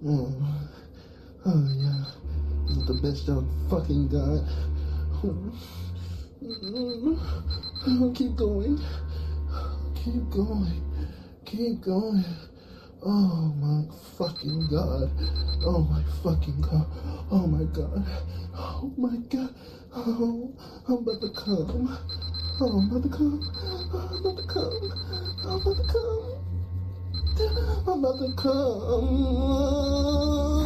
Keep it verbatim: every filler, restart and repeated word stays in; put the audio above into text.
Oh, oh yeah. This is the best job fucking got. Oh, keep going. Keep going. Keep going. Oh my fucking god. Oh my fucking god. Oh my god. Oh my god. Oh, I'm about to come. Oh, I'm about to come. Oh, I'm about to come. I'm about to come. I'm about to come.